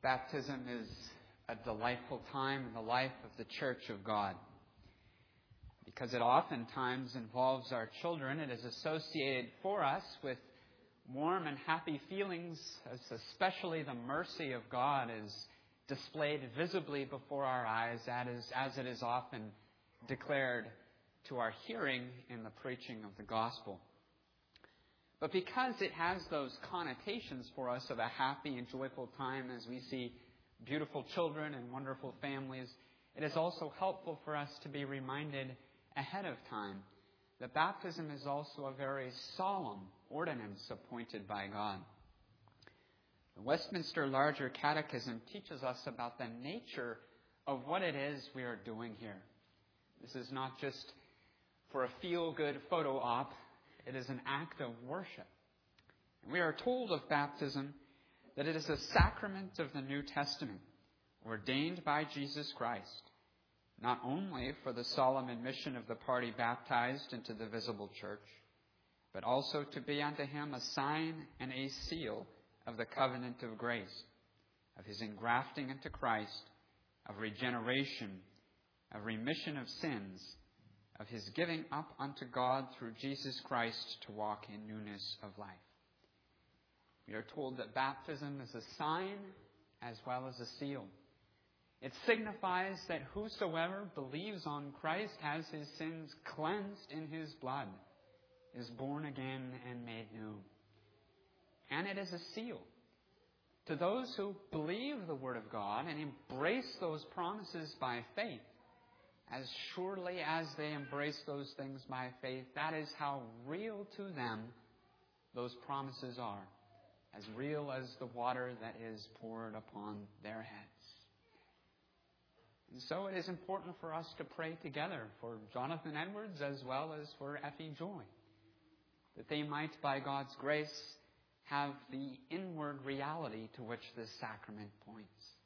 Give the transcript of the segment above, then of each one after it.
Baptism is a delightful time in the life of the Church of God. Because it oftentimes involves our children, it is associated for us with warm and happy feelings, as especially the mercy of God is displayed visibly before our eyes, as it is often declared to our hearing in the preaching of the gospel. But because it has those connotations for us of a happy and joyful time as we see beautiful children and wonderful families, it is also helpful for us to be reminded ahead of time that baptism is also a very solemn ordinance appointed by God. The Westminster Larger Catechism teaches us about the nature of what it is we are doing here. This is not just for a feel-good photo op. It is an act of worship. And we are told of baptism that it is a sacrament of the New Testament, ordained by Jesus Christ, not only for the solemn admission of the party baptized into the visible church, but also to be unto him a sign and a seal of the covenant of grace, of his engrafting into Christ, of regeneration, of remission of sins, of his giving up unto God through Jesus Christ to walk in newness of life. We are told that baptism is a sign as well as a seal. It signifies that whosoever believes on Christ has his sins cleansed in his blood, is born again and made new. And it is a seal to those who believe the Word of God and embrace those promises by faith. As surely as they embrace those things by faith, that is how real to them those promises are. As real as the water that is poured upon their heads. And so it is important for us to pray together for Jonathan Edwards as well as for Effie Joy, that they might, by God's grace, have the inward reality to which this sacrament points.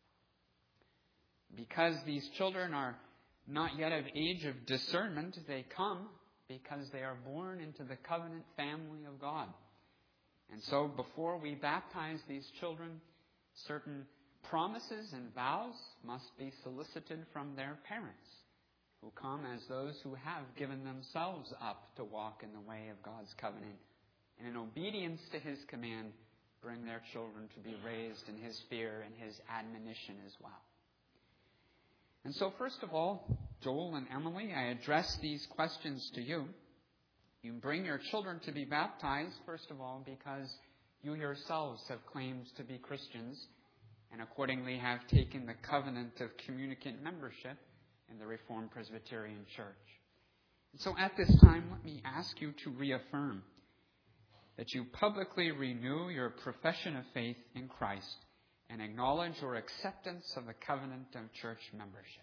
Because these children are not yet of age of discernment, they come because they are born into the covenant family of God. And so before we baptize these children, certain promises and vows must be solicited from their parents, who come as those who have given themselves up to walk in the way of God's covenant, and in obedience to his command, bring their children to be raised in his fear and his admonition as well. And so first of all, Joel and Emily, I address these questions to you. You bring your children to be baptized, first of all, because you yourselves have claimed to be Christians and accordingly have taken the covenant of communicant membership in the Reformed Presbyterian Church. And so at this time, let me ask you to reaffirm that you publicly renew your profession of faith in Christ and acknowledge your acceptance of the covenant of church membership.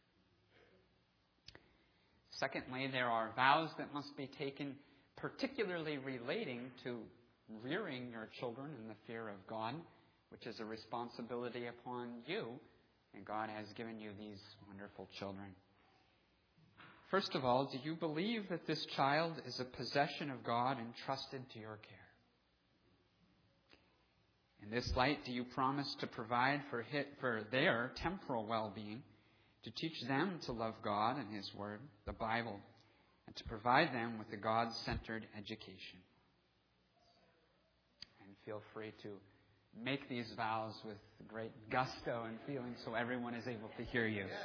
Secondly, there are vows that must be taken particularly relating to rearing your children in the fear of God, which is a responsibility upon you, and God has given you these wonderful children. First of all, do you believe that this child is a possession of God entrusted to your care? In this light, do you promise to provide for their temporal well-being, to teach them to love God and his word, the Bible, and to provide them with a God-centered education? And feel free to make these vows with great gusto and feeling so everyone is able to hear you.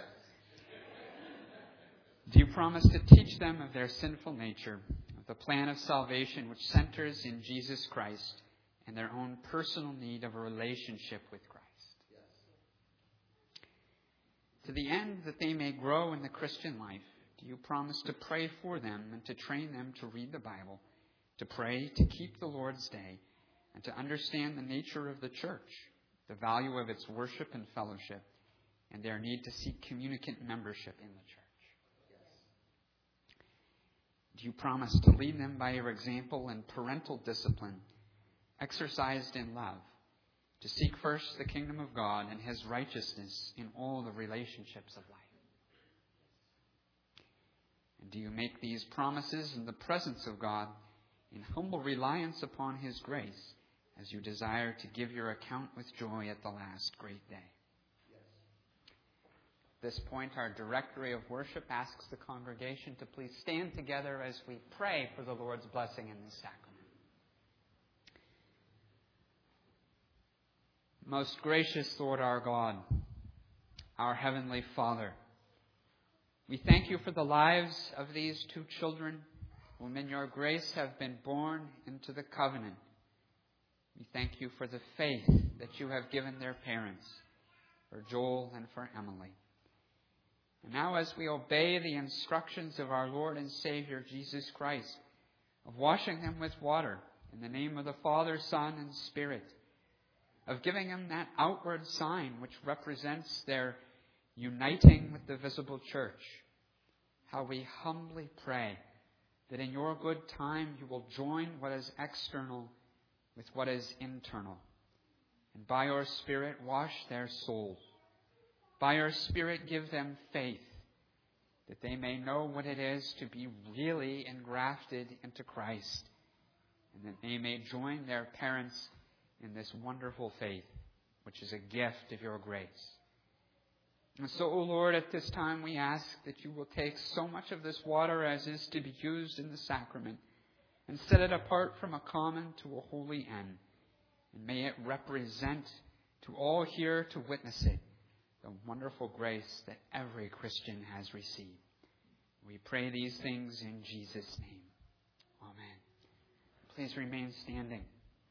Do you promise to teach them of their sinful nature, of the plan of salvation which centers in Jesus Christ, and their own personal need of a relationship with Christ? To the end that they may grow in the Christian life, do you promise to pray for them and to train them to read the Bible, to pray, to keep the Lord's Day, and to understand the nature of the church, the value of its worship and fellowship, and their need to seek communicant membership in the church? Do you promise to lead them by your example in parental discipline, exercised in love, to seek first the kingdom of God and his righteousness in all the relationships of life? And do you make these promises in the presence of God in humble reliance upon his grace, as you desire to give your account with joy at the last great day. At this point, our directory of worship asks the congregation to please stand together as we pray for the Lord's blessing in this sacrament. Most gracious Lord our God, our Heavenly Father, we thank you for the lives of these two children whom in your grace have been born into the covenant. We thank you for the faith that you have given their parents, for Joel and for Emily. And now as we obey the instructions of our Lord and Savior Jesus Christ, of washing them with water in the name of the Father, Son, and Spirit, of giving them that outward sign which represents their uniting with the visible church, how we humbly pray that in your good time you will join what is external with what is internal, and by your Spirit wash their souls. By your Spirit give them faith, that they may know what it is to be really engrafted into Christ, and that they may join their parents in this wonderful faith, which is a gift of your grace. And so, O Lord, at this time we ask that you will take so much of this water as is to be used in the sacrament and set it apart from a common to a holy end. And may it represent to all here to witness it the wonderful grace that every Christian has received. We pray these things in Jesus' name. Amen. Please remain standing.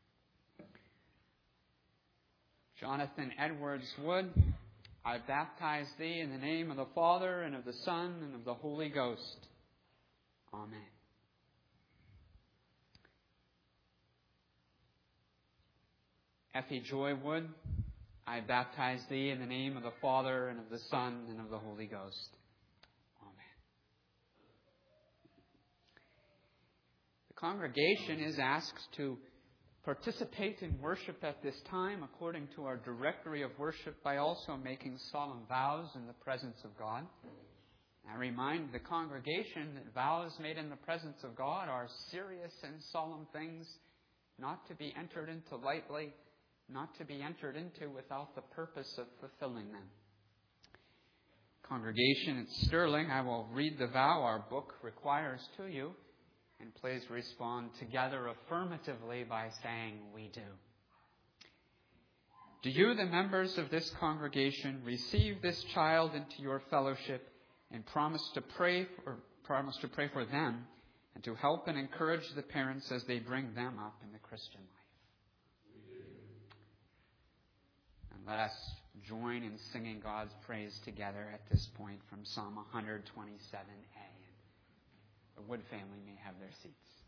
Jonathan Edwards Wood, I baptize thee in the name of the Father, and of the Son, and of the Holy Ghost. Amen. Effie Joy Wood, I baptize thee in the name of the Father, and of the Son, and of the Holy Ghost. Amen. The congregation is asked to participate in worship at this time according to our directory of worship by also making solemn vows in the presence of God. I remind the congregation that vows made in the presence of God are serious and solemn things, not to be entered into lightly, not to be entered into without the purpose of fulfilling them. Congregation at Sterling, I will read the vow our book requires to you, and please respond together affirmatively by saying, "We do." Do you, the members of this congregation, receive this child into your fellowship and promise to pray for them and to help and encourage the parents as they bring them up in the Christian life? We do. And let us join in singing God's praise together at this point from Psalm 127a. The Wood family may have their seats.